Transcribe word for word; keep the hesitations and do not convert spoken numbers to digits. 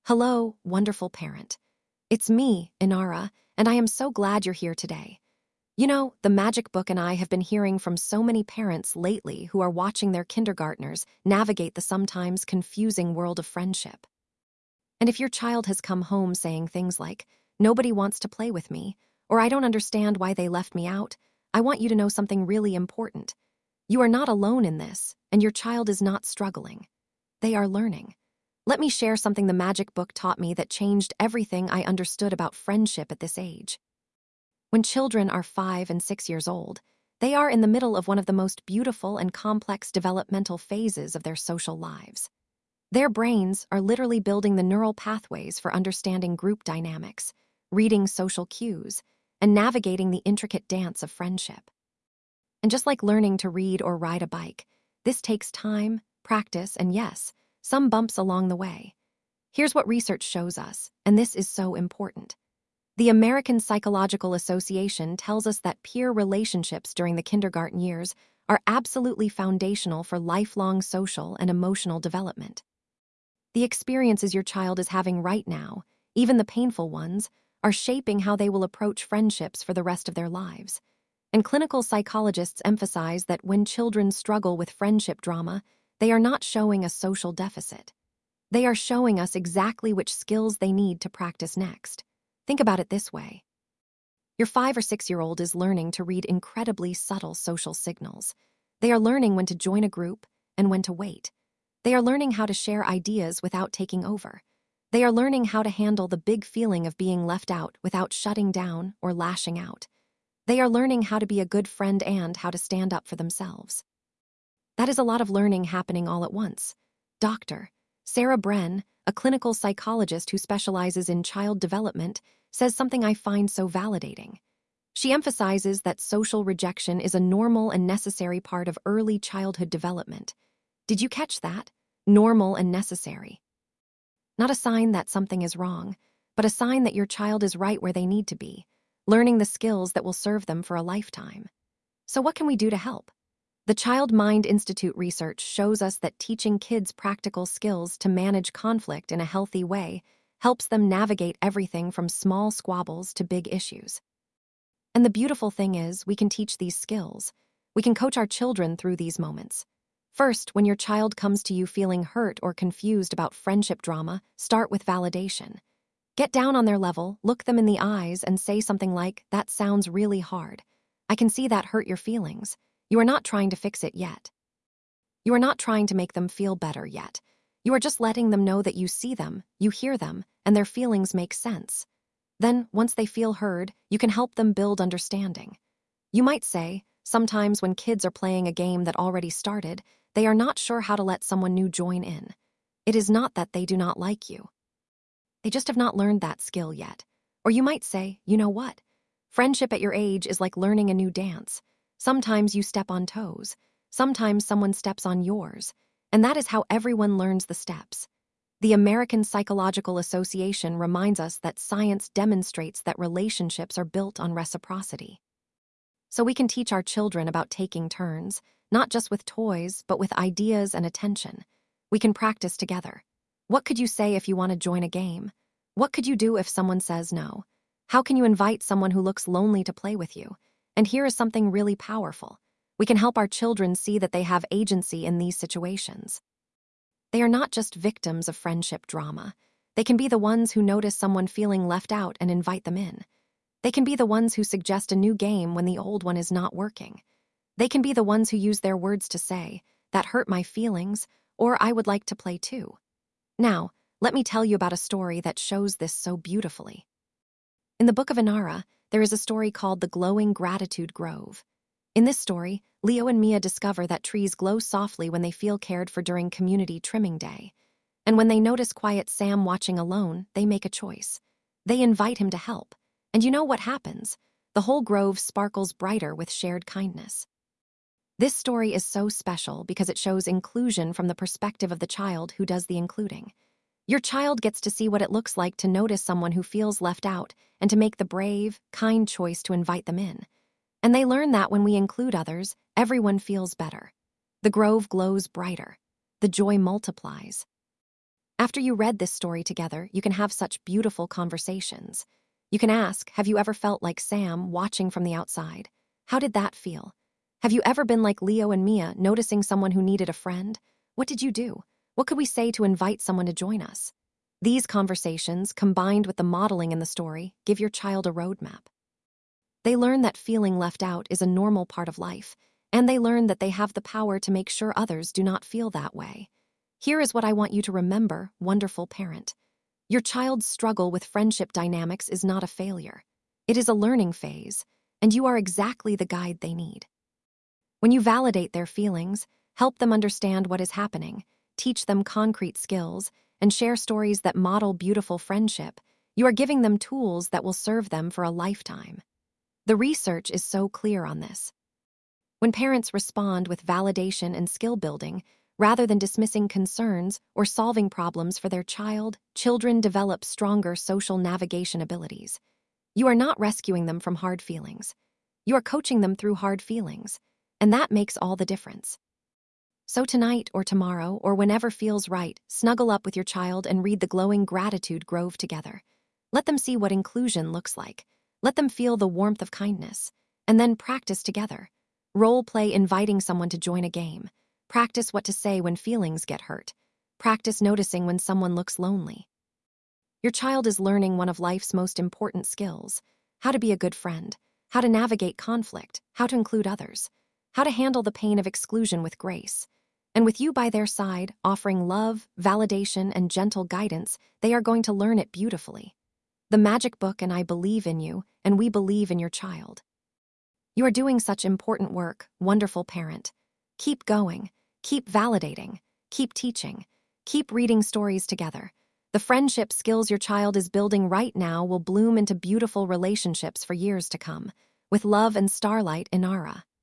Hello, wonderful parent. It's me, Inara, and I am so glad you're here today. You know, the Magic Book and I have been hearing from so many parents lately who are watching their kindergartners navigate the sometimes confusing world of friendship. And if your child has come home saying things like, "Nobody wants to play with me," or "I don't understand why they left me out," I want you to know something really important. You are not alone in this, and your child is not struggling. They are learning. Let me share something the Magic Book taught me that changed everything I understood about friendship at this age. When children are five and six years old, they are in the middle of one of the most beautiful and complex developmental phases of their social lives. Their brains are literally building the neural pathways for understanding group dynamics, reading social cues, and navigating the intricate dance of friendship. And just like learning to read or ride a bike, this takes time, practice, and yes, some bumps along the way. Here's what research shows us, and this is so important. The American Psychological Association tells us that peer relationships during the kindergarten years are absolutely foundational for lifelong social and emotional development. The experiences your child is having right now, even the painful ones, are shaping how they will approach friendships for the rest of their lives. And clinical psychologists emphasize that when children struggle with friendship drama, they are not showing a social deficit. They are showing us exactly which skills they need to practice next. Think about it this way. Your five or six-year-old is learning to read incredibly subtle social signals. They are learning when to join a group and when to wait. They are learning how to share ideas without taking over. They are learning how to handle the big feeling of being left out without shutting down or lashing out. They are learning how to be a good friend and how to stand up for themselves. That is a lot of learning happening all at once. Doctor Sarah Bren, a clinical psychologist who specializes in child development, says something I find so validating. She emphasizes that social rejection is a normal and necessary part of early childhood development. Did you catch that? Normal and necessary. Not a sign that something is wrong, but a sign that your child is right where they need to be, learning the skills that will serve them for a lifetime. So what can we do to help? The Child Mind Institute research shows us that teaching kids practical skills to manage conflict in a healthy way helps them navigate everything from small squabbles to big issues. And the beautiful thing is, we can teach these skills. We can coach our children through these moments. First, when your child comes to you feeling hurt or confused about friendship drama, start with validation. Get down on their level, look them in the eyes, and say something like, "That sounds really hard. I can see that hurt your feelings." You are not trying to fix it yet. You are not trying to make them feel better yet. You are just letting them know that you see them, you hear them, and their feelings make sense. Then, once they feel heard, you can help them build understanding. You might say, sometimes when kids are playing a game that already started, they are not sure how to let someone new join in. It is not that they do not like you. They just have not learned that skill yet. Or you might say, you know what? Friendship at your age is like learning a new dance. Sometimes you step on toes. Sometimes someone steps on yours. And that is how everyone learns the steps. The American Psychological Association reminds us that science demonstrates that relationships are built on reciprocity. So we can teach our children about taking turns, not just with toys, but with ideas and attention. We can practice together. What could you say if you want to join a game? What could you do if someone says no? How can you invite someone who looks lonely to play with you? And here is something really powerful. We can help our children see that they have agency in these situations. They are not just victims of friendship drama. They can be the ones who notice someone feeling left out and invite them in. They can be the ones who suggest a new game when the old one is not working. They can be the ones who use their words to say, "That hurt my feelings," or "I would like to play too." Now, let me tell you about a story that shows this so beautifully. In the Book of Inara, there is a story called The Glowing Gratitude Grove. In this story, Leo and Mia discover that trees glow softly when they feel cared for during community trimming day. And when they notice quiet Sam watching alone, they make a choice. They invite him to help. And you know what happens? The whole grove sparkles brighter with shared kindness. This story is so special because it shows inclusion from the perspective of the child who does the including. Your child gets to see what it looks like to notice someone who feels left out and to make the brave, kind choice to invite them in. And they learn that when we include others, everyone feels better. The grove glows brighter. The joy multiplies. After you read this story together, you can have such beautiful conversations. You can ask, have you ever felt like Sam watching from the outside? How did that feel? Have you ever been like Leo and Mia, noticing someone who needed a friend? What did you do? What could we say to invite someone to join us? These conversations, combined with the modeling in the story, give your child a roadmap. They learn that feeling left out is a normal part of life, and they learn that they have the power to make sure others do not feel that way. Here is what I want you to remember, wonderful parent. Your child's struggle with friendship dynamics is not a failure. It is a learning phase, and you are exactly the guide they need. When you validate their feelings, help them understand what is happening, teach them concrete skills, and share stories that model beautiful friendship, you are giving them tools that will serve them for a lifetime. The research is so clear on this. When parents respond with validation and skill building, rather than dismissing concerns or solving problems for their child, children develop stronger social navigation abilities. You are not rescuing them from hard feelings. You are coaching them through hard feelings, and that makes all the difference. So tonight or tomorrow or whenever feels right, snuggle up with your child and read the glowing gratitude grove together. Let them see what inclusion looks like. Let them feel the warmth of kindness, and then practice together. Role play inviting someone to join a game. Practice what to say when feelings get hurt. Practice noticing when someone looks lonely. Your child is learning one of life's most important skills: how to be a good friend, how to navigate conflict, how to include others, how to handle the pain of exclusion with grace. And with you by their side, offering love, validation, and gentle guidance, they are going to learn it beautifully. The Magic Book and I believe in you, and we believe in your child. You are doing such important work, wonderful parent. Keep going, keep validating, keep teaching, keep reading stories together. The friendship skills your child is building right now will bloom into beautiful relationships for years to come. With love and starlight, Inara.